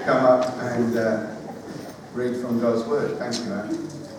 come up and read from God's Word. Thank you, Anne.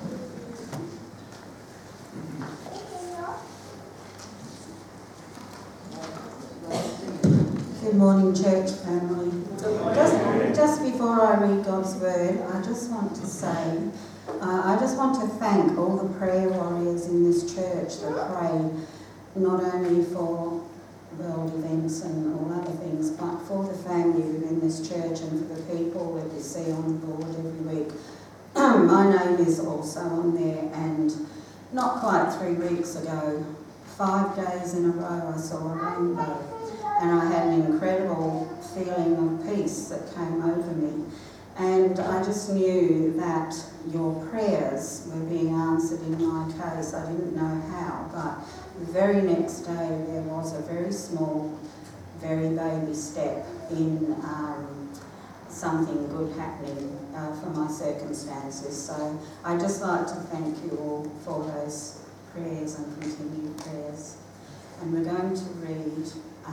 Good morning, church family. Just before I read God's Word, I just want to say, I just want to thank all the prayer warriors in this church that pray not only for world events and all other things, but for the family within this church and for the people that we see on the board every week. My name is also on there, and not quite 3 weeks ago, 5 days in a row, I saw a rainbow. And I had an incredible feeling of peace that came over me. And I just knew that your prayers were being answered in my case. I didn't know how, but the very next day there was a very small, very baby step in something good happening for my circumstances. So I'd just like to thank you all for those prayers and continued prayers. And we're going to read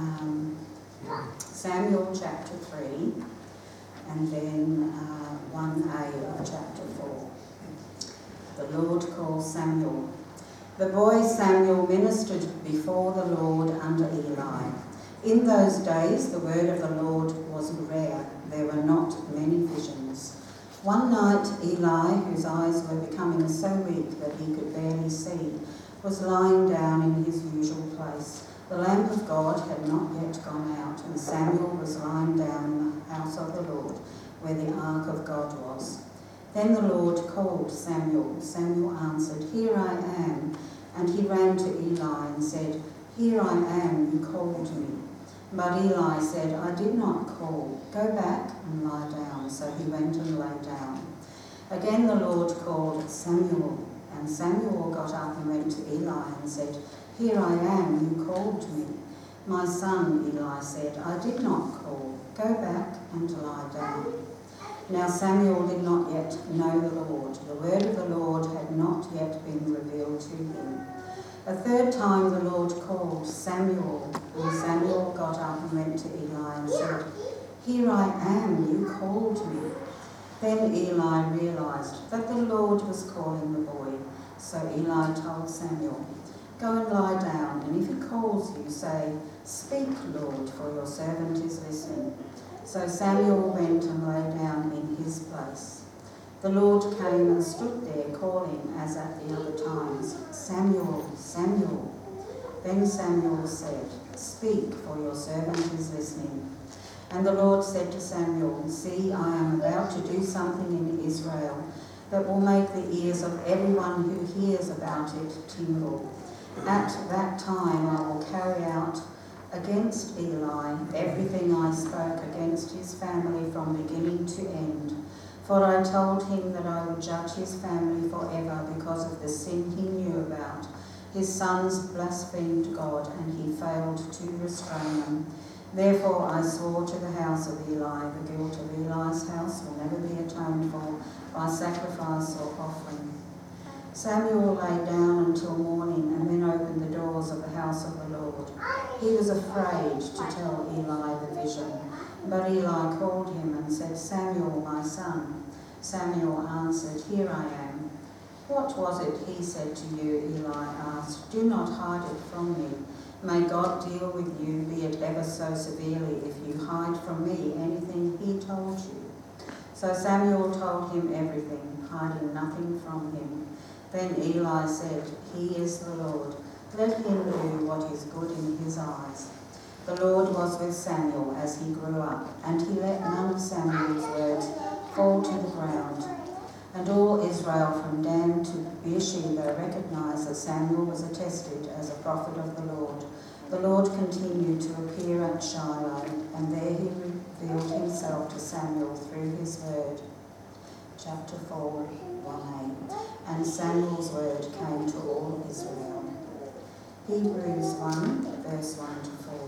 Samuel chapter 3 and then 1a of chapter 4. The Lord calls Samuel. The boy Samuel ministered before the Lord under Eli. In those days the word of the Lord was rare. There were not many visions. One night Eli, whose eyes were becoming so weak that he could barely see, was lying down in his usual place. The lamp of God had not yet gone out, and Samuel was lying down in the house of the Lord, where the ark of God was. Then the Lord called Samuel. Samuel answered, "Here I am." And he ran to Eli and said, "Here I am, you called me." But Eli said, "I did not call. Go back and lie down." So he went and lay down. Again the Lord called Samuel, and Samuel got up and went to Eli and said, "Here I am, you called me." "My son," Eli said, "I did not call. Go back and lie down." Now Samuel did not yet know the Lord. The word of the Lord had not yet been revealed to him. A third time the Lord called Samuel, and Samuel got up and went to Eli and said, "Here I am, you called me." Then Eli realised that the Lord was calling the boy. So Eli told Samuel, "Go and lie down, and if he calls you, say, 'Speak, Lord, for your servant is listening.'" So Samuel went and lay down in his place. The Lord came and stood there, calling as at the other times, "Samuel, Samuel." Then Samuel said, "Speak, for your servant is listening." And the Lord said to Samuel, "See, I am about to do something in Israel that will make the ears of everyone who hears about it tingle. At that time I will carry out against Eli everything I spoke against his family from beginning to end. For I told him that I would judge his family forever because of the sin he knew about. His sons blasphemed God, and he failed to restrain them. Therefore I swore to the house of Eli, the guilt of Eli's house will never be atoned for by sacrifice or offering." Samuel lay down until morning and then opened the doors of the house of the Lord. He was afraid to tell Eli the vision, but Eli called him and said, "Samuel, my son." Samuel answered, "Here I am." "What was it he said to you?" Eli asked. "Do not hide it from me. May God deal with you, be it ever so severely, if you hide from me anything he told you." So Samuel told him everything, hiding nothing from him. Then Eli said, "He is the Lord. Let him do what is good in his eyes." The Lord was with Samuel as he grew up, and he let none of Samuel's words fall to the ground. And all Israel from Dan to Beersheba recognized that Samuel was attested as a prophet of the Lord. The Lord continued to appear at Shiloh, and there he revealed himself to Samuel through his word. Chapter 4, 1a. And Samuel's word came to all Israel. Hebrews 1, verse 1 to 4.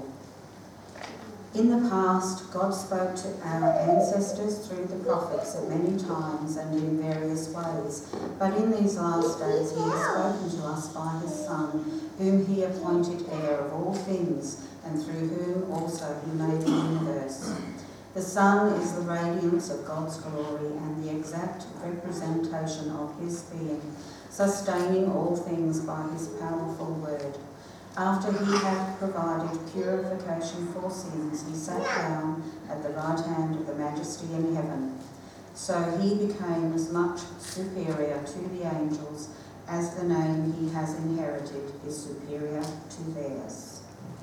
In the past, God spoke to our ancestors through the prophets at many times and in various ways, but in these last days he has spoken to us by his Son, whom he appointed heir of all things, and through whom also he made the universe. The sun is the radiance of God's glory and the exact representation of his being, sustaining all things by his powerful word. After he had provided purification for sins, he sat down at the right hand of the Majesty in heaven. So he became as much superior to the angels as the name he has inherited is superior to theirs.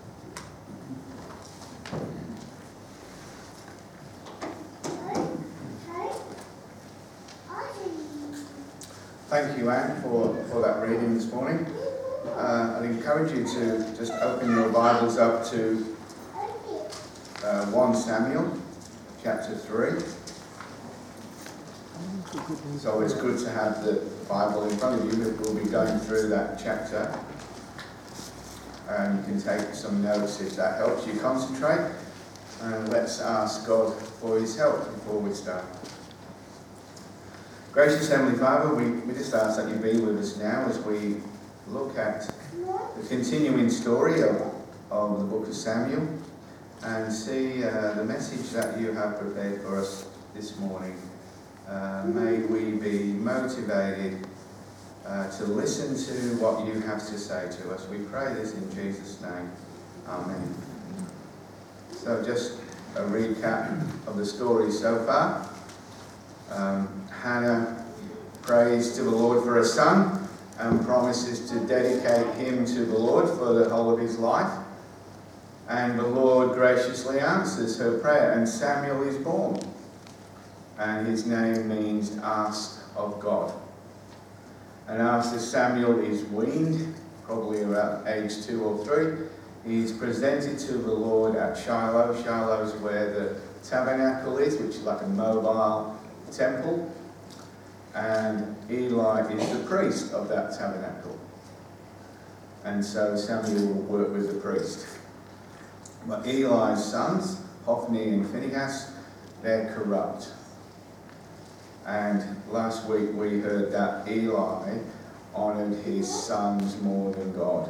Thank you, Anne, for that reading this morning. I'd encourage you to just open your Bibles up to 1 Samuel, chapter 3. It's always good to have the Bible in front of you. We'll be going through that chapter. You can take some notes if that helps you concentrate. And let's ask God for his help before we start. Gracious Heavenly Father, we just ask that you be with us now as we look at the continuing story of the book of Samuel and see the message that you have prepared for us this morning. May we be motivated to listen to what you have to say to us. We pray this in Jesus' name. Amen. So just a recap of the story so far. Hannah prays to the Lord for a son and promises to dedicate him to the Lord for the whole of his life. And the Lord graciously answers her prayer, and Samuel is born. And his name means asked of God. And after Samuel is weaned, probably around age 2 or 3, he's presented to the Lord at Shiloh. Shiloh is where the tabernacle is, which is like a mobile temple. And Eli is the priest of that tabernacle. And so Samuel will work with the priest. But Eli's sons, Hophni and Phinehas, they're corrupt. And last week we heard that Eli honoured his sons more than God.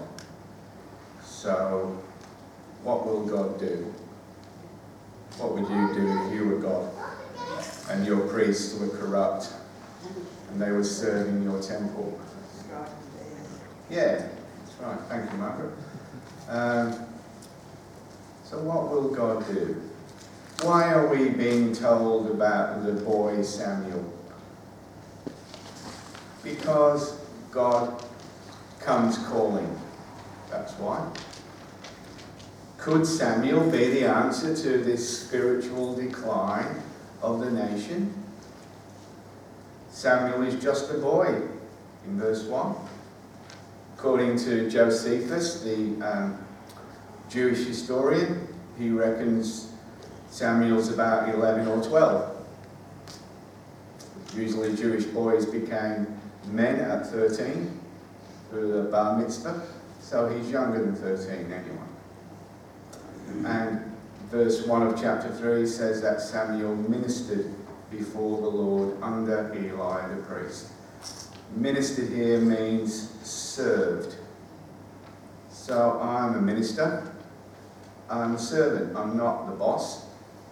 So what will God do? What would you do if you were God and your priests were corrupt and they were serving your temple? Yeah, that's right. Thank you, Margaret. So what will God do? Why are we being told about the boy Samuel? Because God comes calling. That's why. Could Samuel be the answer to this spiritual decline of the nation? Samuel is just a boy in verse 1. According to Josephus, the Jewish historian, he reckons Samuel's about 11 or 12. Usually Jewish boys became men at 13 through the bar mitzvah, so he's younger than 13 anyway. And verse 1 of chapter 3 says that Samuel ministered before the Lord under Eli the priest. Ministered here means served. So I'm a minister, I'm a servant, I'm not the boss.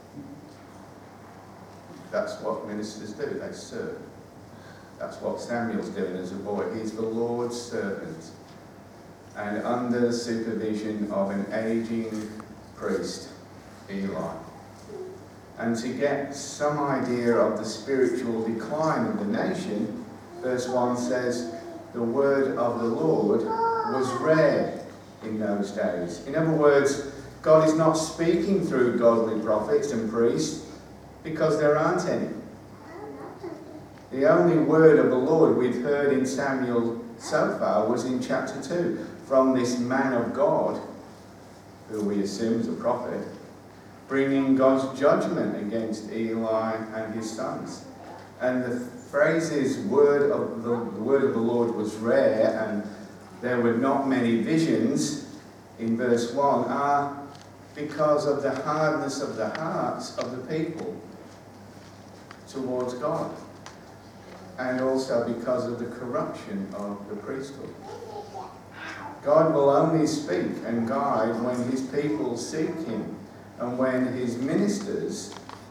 That's what ministers do, they serve. That's what Samuel's doing as a boy. He's the Lord's servant. And under the supervision of an aging priest, Eli. And to get some idea of the spiritual decline of the nation, verse 1 says, the word of the Lord was rare in those days. In other words, God is not speaking through godly prophets and priests because there aren't any. The only word of the Lord we've heard in Samuel so far was in chapter 2 from this man of God, who we assume is a prophet, bringing God's judgment against Eli and his sons. And the phrases, the word of the Lord was rare and there were not many visions in verse 1 are because of the hardness of the hearts of the people towards God. And also because of the corruption of the priesthood. God will only speak and guide when his people seek him and when his ministers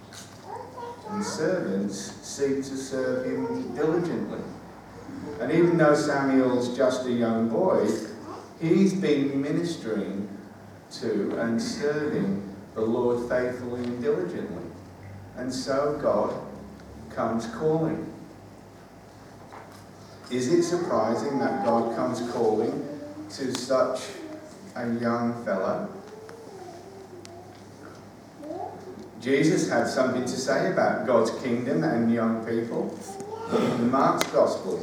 and servants seek to serve him diligently. And even though Samuel's just a young boy, he's been ministering to and serving the Lord faithfully and diligently. And so God comes calling. Is it surprising that God comes calling to such a young fellow? Jesus had something to say about God's kingdom and young people in Mark's Gospel.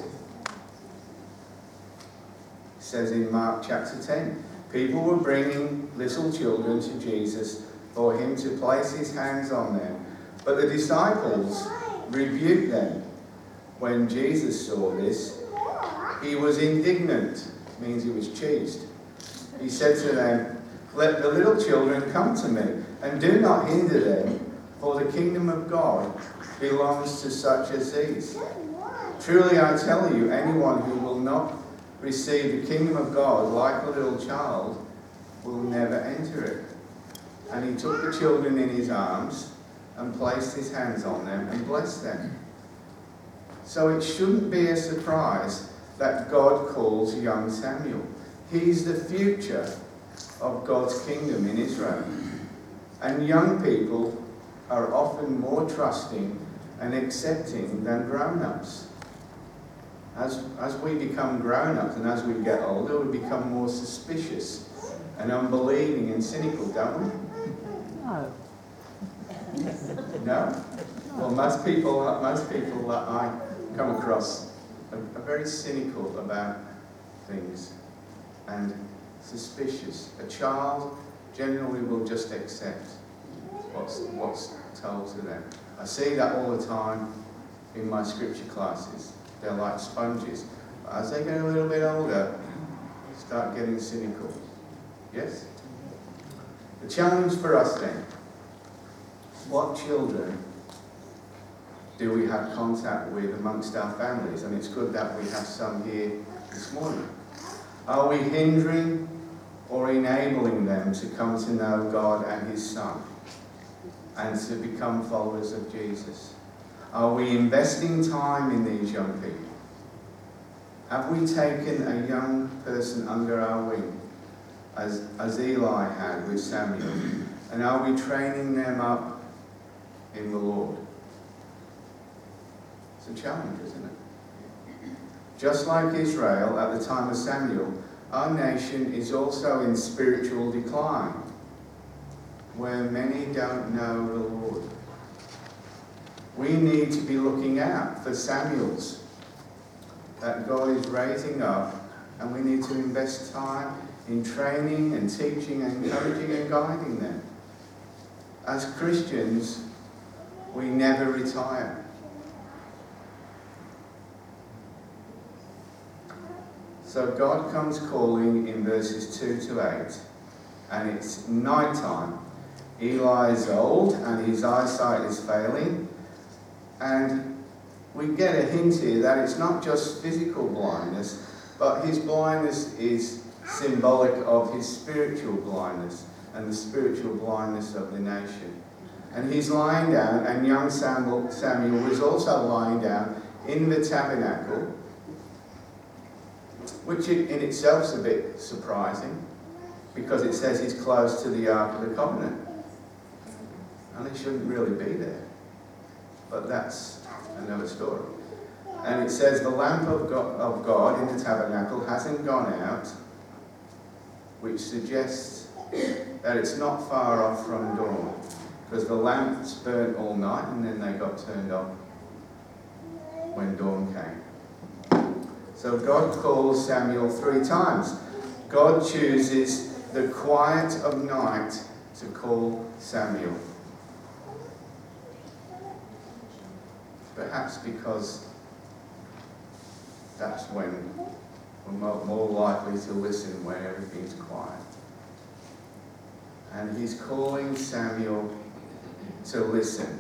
It says in Mark chapter 10, people were bringing little children to Jesus for him to place his hands on them. But the disciples rebuked them. When Jesus saw this, he was indignant, means he was cheesed. He said to them, "Let the little children come to me, and do not hinder them, for the kingdom of God belongs to such as these. Truly I tell you, anyone who will not receive the kingdom of God like a little child will never enter it." And he took the children in his arms and placed his hands on them and blessed them. So it shouldn't be a surprise that God calls young Samuel. He's the future of God's kingdom in Israel. And young people are often more trusting and accepting than grown-ups. As we become grown-ups and as we get older, we become more suspicious and unbelieving and cynical, don't we? No. No? Well, most people that I come across are very cynical about things and suspicious. A child generally will just accept what's told to them. I see that all the time in my scripture classes. They're like sponges. As they get a little bit older, start getting cynical. Yes? The challenge for us then, what children do we have contact with amongst our families? And it's good that we have some here this morning. Are we hindering or enabling them to come to know God and his Son and to become followers of Jesus? Are we investing time in these young people? Have we taken a young person under our wing, as Eli had with Samuel? And are we training them up in the Lord? It's a challenge, isn't it? Just like Israel at the time of Samuel, our nation is also in spiritual decline, where many don't know the Lord. We need to be looking out for Samuels that God is raising up, and we need to invest time in training and teaching and encouraging and guiding them. As Christians, we never retire. So God comes calling in verses 2 to 8, and it's night time. Eli is old and his eyesight is failing, and we get a hint here that it's not just physical blindness, but his blindness is symbolic of his spiritual blindness and the spiritual blindness of the nation. And he's lying down, and young Samuel was also lying down in the tabernacle, which in itself is a bit surprising, because it says he's close to the Ark of the Covenant. And he shouldn't really be there. But that's another story. And it says the lamp of God in the tabernacle hasn't gone out, which suggests that it's not far off from dawn, because the lamps burnt all night and then they got turned off when dawn came. So God calls Samuel 3 times. God chooses the quiet of night to call Samuel. Perhaps because that's when we're more likely to listen, when everything's quiet. And he's calling Samuel to listen.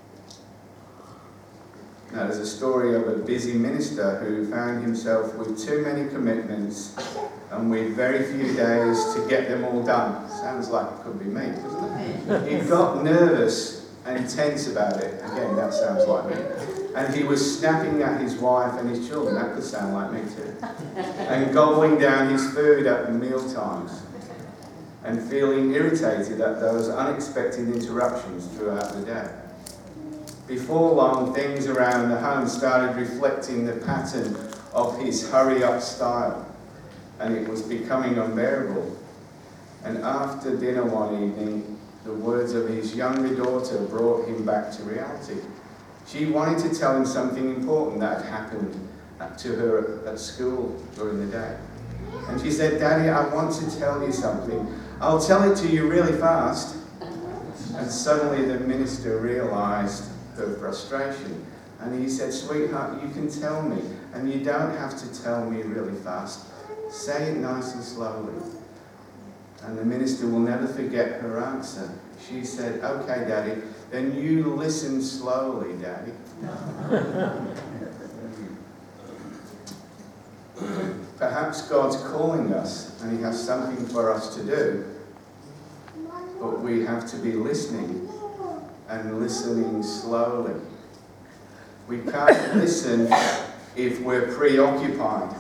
Now, there's a story of a busy minister who found himself with too many commitments and with very few days to get them all done. Sounds like it could be me, doesn't it? He got nervous and tense about it. Again, that sounds like me. And he was snapping at his wife and his children. That could sound like me too. And gobbling down his food at meal times. And feeling irritated at those unexpected interruptions throughout the day. Before long, things around the home started reflecting the pattern of his hurry-up style, and it was becoming unbearable. And after dinner one evening, the words of his younger daughter brought him back to reality. She wanted to tell him something important that had happened to her at school during the day. And she said, "Daddy, I want to tell you something. I'll tell it to you really fast." And suddenly the minister realized her frustration. And he said, "Sweetheart, you can tell me, and you don't have to tell me really fast. Say it nice and slowly." And the minister will never forget her answer. She said, "Okay, Daddy, then you listen slowly, Daddy." Perhaps God's calling us, and he has something for us to do, but we have to be listening, and listening slowly. We can't listen if we're preoccupied.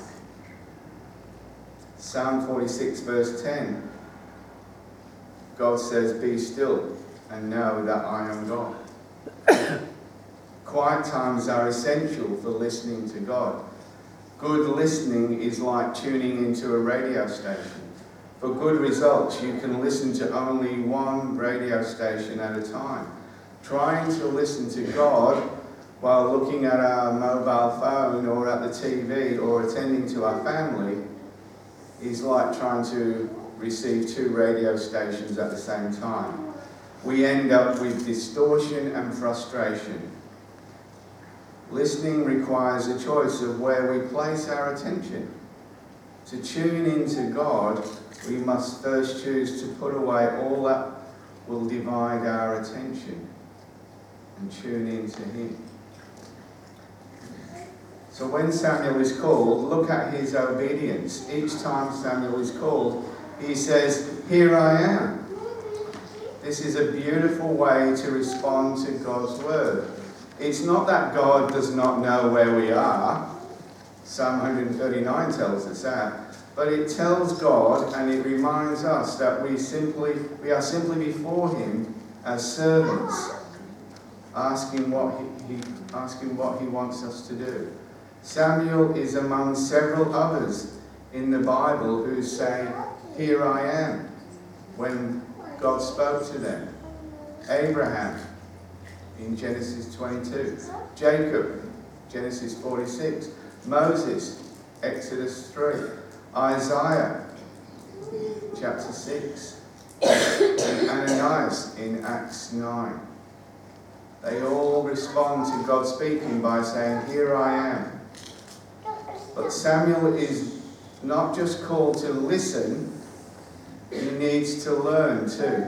Psalm 46 verse 10. God says, "Be still and know that I am God." Quiet times are essential for listening to God. Good listening is like tuning into a radio station. For good results, you can listen to only one radio station at a time. Trying to listen to God while looking at our mobile phone or at the TV or attending to our family is like trying to receive two radio stations at the same time. We end up with distortion and frustration. Listening requires a choice of where we place our attention. To tune into God, we must first choose to put away all that will divide our attention and tune into him. So when Samuel is called, look at his obedience. Each time Samuel is called, he says, "Here I am." This is a beautiful way to respond to God's word. It's not that God does not know where we are. Psalm 139 tells us that. But it tells God, and it reminds us that we are simply before him as servants, asking what he wants us to do. Samuel is among several others in the Bible who say, "Here I am," when God spoke to them. Abraham in Genesis 22. Jacob, Genesis 46. Moses, Exodus 3. Isaiah, chapter 6. And Ananias in Acts 9. They all respond to God speaking by saying, "Here I am." But Samuel is not just called to listen, he needs to learn too.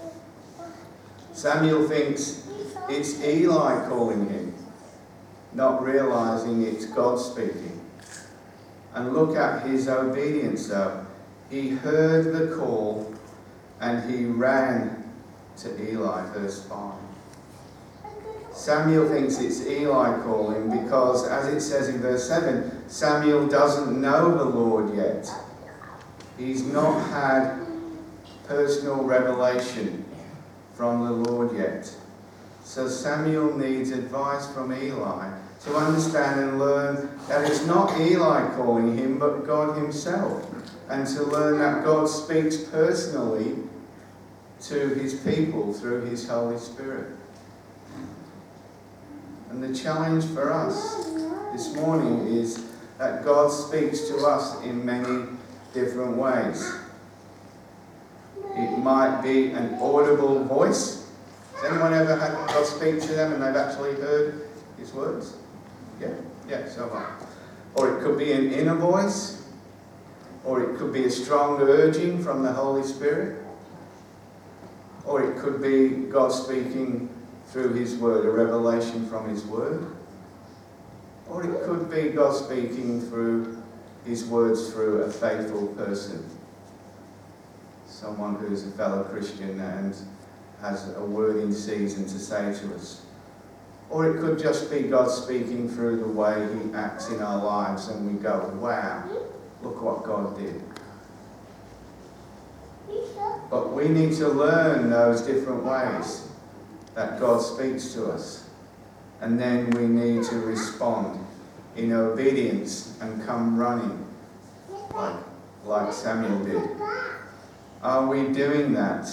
Samuel thinks it's Eli calling him, not realizing it's God speaking. And look at his obedience though. He heard the call and he ran to Eli, verse 5. Samuel thinks it's Eli calling because, as it says in verse 7, Samuel doesn't know the Lord yet. He's not had personal revelation from the Lord yet. So Samuel needs advice from Eli to understand and learn that it's not Eli calling him, but God himself. And to learn that God speaks personally to his people through his Holy Spirit. And the challenge for us this morning is that God speaks to us in many different ways. It might be an audible voice. Has anyone ever had God speak to them and they've actually heard his words? Yeah, so far. Or it could be an inner voice, or it could be a strong urging from the Holy Spirit, or it could be God speaking through his word, a revelation from his word, or it could be God speaking through his words through a faithful person, someone who's a fellow Christian and has a word in season to say to us. Or it could just be God speaking through the way he acts in our lives and we go, wow, look what God did. But we need to learn those different ways that God speaks to us. And then we need to respond in obedience and come running like Samuel did. Are we doing that?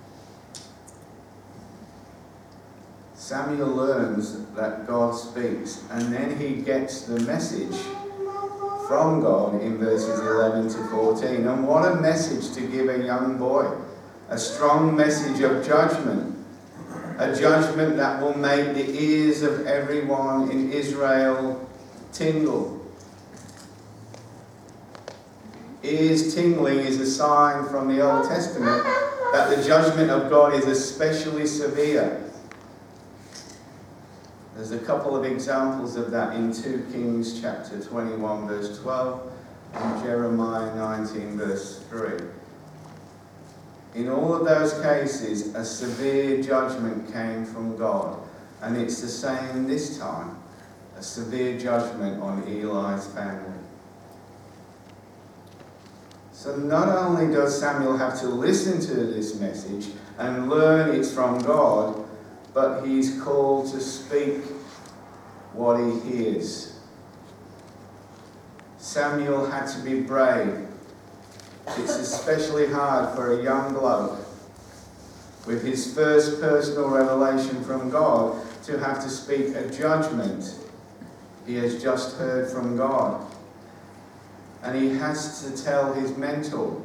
Samuel learns that God speaks, and then he gets the message from God in verses 11 to 14. And what a message to give a young boy. A strong message of judgment. A judgment that will make the ears of everyone in Israel tingle. Ears tingling is a sign from the Old Testament that the judgment of God is especially severe. There's a couple of examples of that in 2 Kings chapter 21 verse 12 and Jeremiah 19 verse 3. In all of those cases, a severe judgment came from God. And it's the same this time. A severe judgment on Eli's family. So not only does Samuel have to listen to this message and learn it's from God, but he's called to speak what he hears. Samuel had to be brave. It's especially hard for a young bloke with his first personal revelation from God to have to speak a judgment he has just heard from God. And he has to tell his mentor,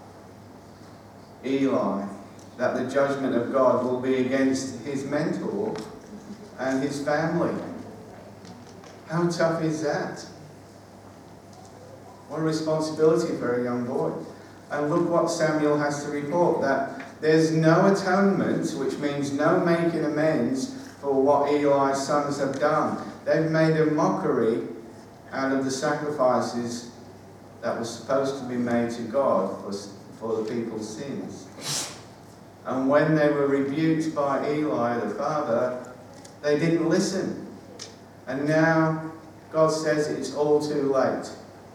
Eli, that the judgment of God will be against his mentor and his family. How tough is that? What a responsibility for a young boy. And look what Samuel has to report, that there's no atonement, which means no making amends for what Eli's sons have done. They've made a mockery out of the sacrifices that were supposed to be made to God for the people's sins. And when they were rebuked by Eli, the father, they didn't listen. And now God says it's all too late.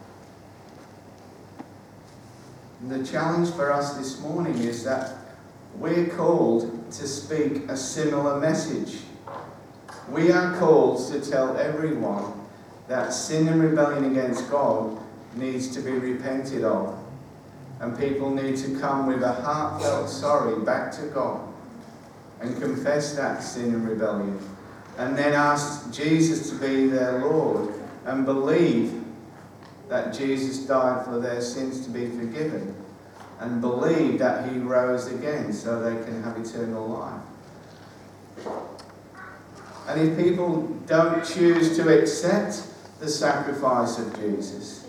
And the challenge for us this morning is that we're called to speak a similar message. We are called to tell everyone that sin and rebellion against God needs to be repented of. And people need to come with a heartfelt sorry back to God and confess that sin and rebellion. And then ask Jesus to be their Lord and believe that Jesus died for their sins to be forgiven. And believe that he rose again so they can have eternal life. And if people don't choose to accept the sacrifice of Jesus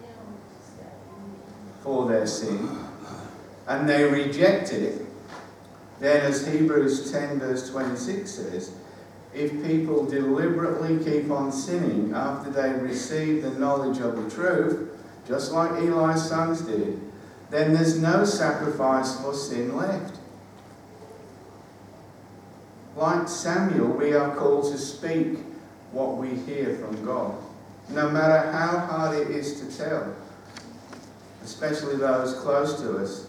for their sin, and they reject it, then as Hebrews 10 verse 26 says, if people deliberately keep on sinning after they receive the knowledge of the truth, just like Eli's sons did, then there's no sacrifice for sin left. Like Samuel, we are called to speak what we hear from God, no matter how hard it is to tell, especially those close to us.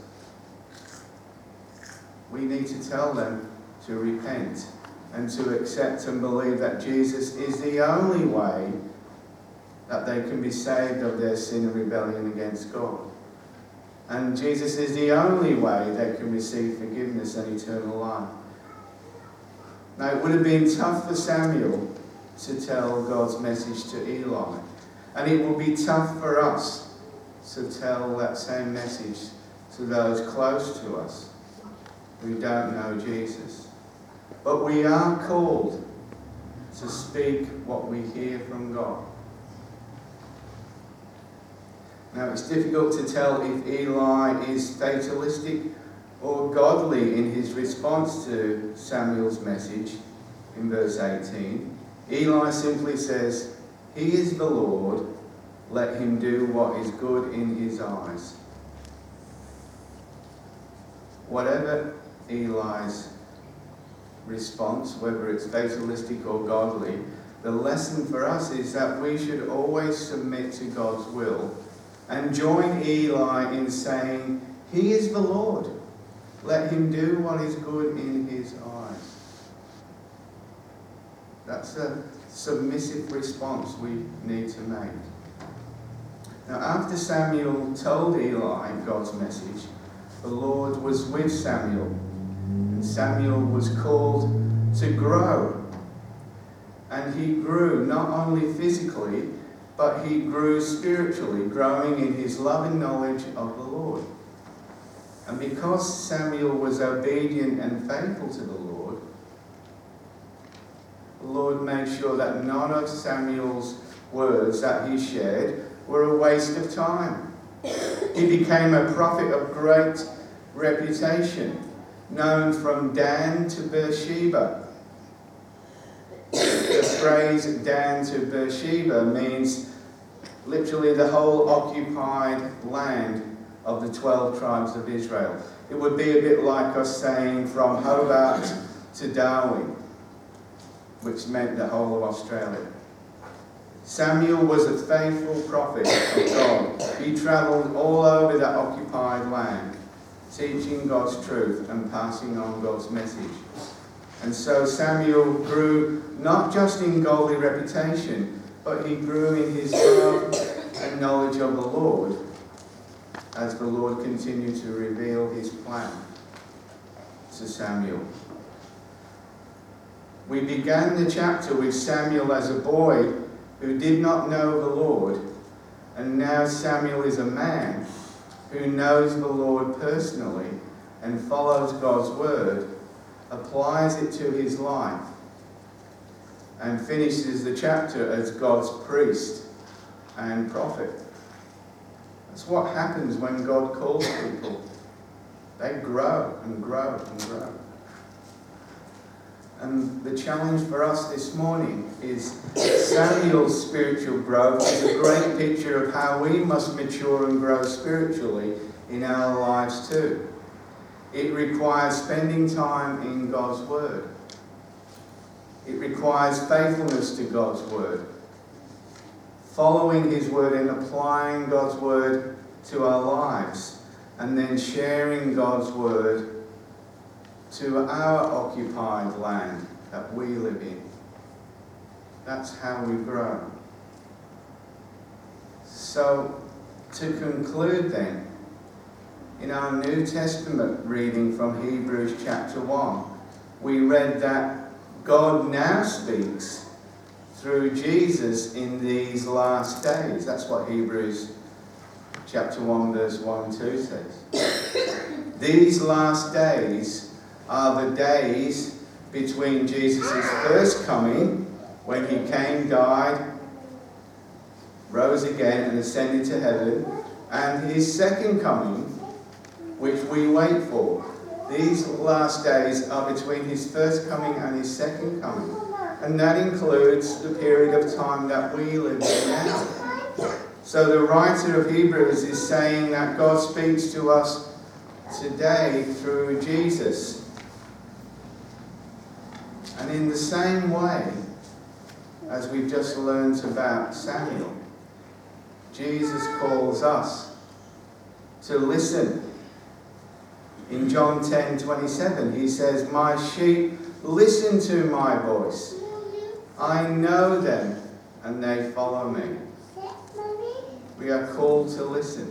We need to tell them to repent and to accept and believe that Jesus is the only way that they can be saved of their sin and rebellion against God. And Jesus is the only way they can receive forgiveness and eternal life. Now, it would have been tough for Samuel to tell God's message to Eli. And it will be tough for us to tell that same message to those close to us who don't know Jesus. But we are called to speak what we hear from God. Now, it's difficult to tell if Eli is fatalistic or godly in his response to Samuel's message in verse 18. Eli simply says, "He is the Lord, let him do what is good in his eyes." Whatever Eli's response, whether it's fatalistic or godly, the lesson for us is that we should always submit to God's will and join Eli in saying, "He is the Lord. Let him do what is good in his eyes." That's a submissive response we need to make. Now, after Samuel told Eli God's message, the Lord was with Samuel, and Samuel was called to grow. And he grew not only physically, but he grew spiritually, growing in his love and knowledge of the Lord. And because Samuel was obedient and faithful to the Lord made sure that none of Samuel's words that he shared were a waste of time. He became a prophet of great reputation, known from Dan to Beersheba. The phrase Dan to Beersheba means literally the whole occupied land of the 12 tribes of Israel. It would be a bit like us saying from Hobart to Darwin, which meant the whole of Australia. Samuel was a faithful prophet of God. He travelled all over that occupied land, teaching God's truth and passing on God's message. And so Samuel grew not just in godly reputation, but he grew in his love and knowledge of the Lord as the Lord continued to reveal his plan to Samuel. We began the chapter with Samuel as a boy who did not know the Lord, and now Samuel is a man who knows the Lord personally and follows God's word, applies it to his life, and finishes the chapter as God's priest and prophet. That's what happens when God calls people. They grow and grow and grow. And the challenge for us this morning is Samuel's spiritual growth is a great picture of how we must mature and grow spiritually in our lives too. It requires spending time in God's word. It requires faithfulness to God's word, following his word and applying God's word to our lives, and then sharing God's word to our occupied land that we live in. That's how we grow. So, to conclude then, in our New Testament reading from Hebrews chapter 1, we read that God now speaks through Jesus in these last days. That's what Hebrews chapter 1 verse 1 and 2 says. These last days are the days between Jesus' first coming, when he came, died, rose again and ascended to heaven, and his second coming, which we wait for. These last days are between his first coming and his second coming. And that includes the period of time that we live in now. So the writer of Hebrews is saying that God speaks to us today through Jesus. And in the same way as we've just learned about Samuel, Jesus calls us to listen. In John 10:27, he says, "My sheep listen to my voice. I know them and they follow me." We are called to listen.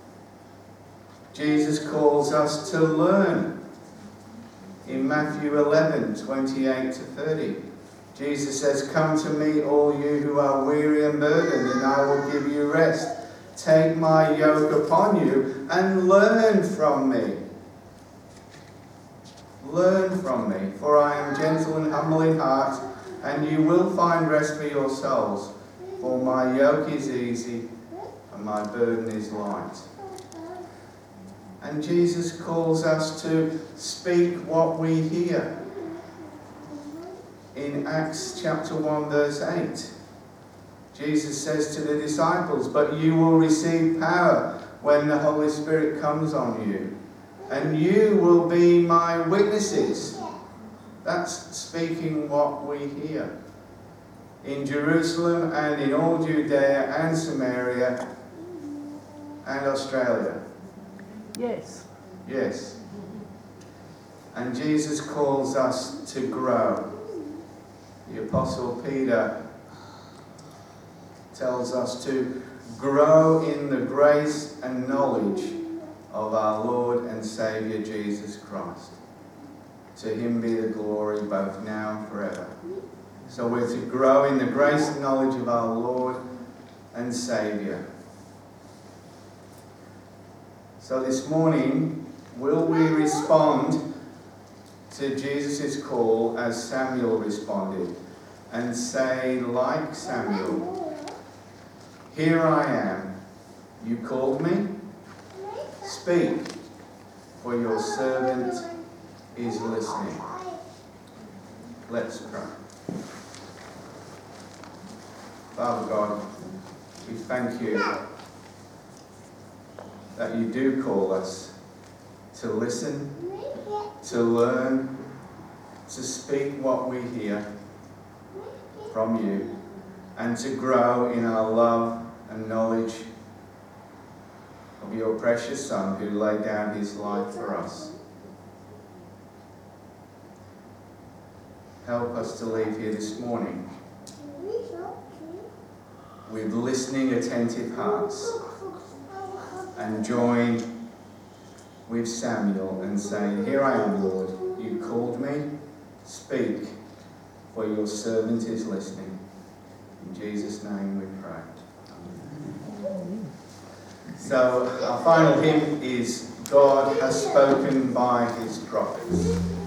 Jesus calls us to learn. In Matthew 11:28-30, Jesus says, "Come to me, all you who are weary and burdened, and I will give you rest. Take my yoke upon you and learn from me. Learn from me, for I am gentle and humble in heart, and you will find rest for your souls. For my yoke is easy and my burden is light." And Jesus calls us to speak what we hear. In Acts chapter 1 verse 8, Jesus says to the disciples, "But you will receive power when the Holy Spirit comes on you, and you will be my witnesses That's speaking what we hear. In Jerusalem and in all Judea and Samaria and Australia. Yes. Yes. And Jesus calls us to grow. The Apostle Peter tells us to grow in the grace and knowledge of our Lord and Saviour Jesus Christ. To him be the glory both now and forever. So we're to grow in the grace and knowledge of our Lord and Saviour. So this morning, will we respond to Jesus' call as Samuel responded and say, like Samuel, "Here I am, you called me? Speak, for your servant is listening." Let's pray. Father God, we thank you that you do call us to listen, to learn, to speak what we hear from you, and to grow in our love and knowledge of your precious Son who laid down his life for us. Help us to leave here this morning with listening, attentive hearts and join with Samuel and say, "Here I am, Lord, you called me, speak, for your servant is listening." In Jesus' name we pray. Amen. So our final hymn is "God Has Spoken by His Prophets."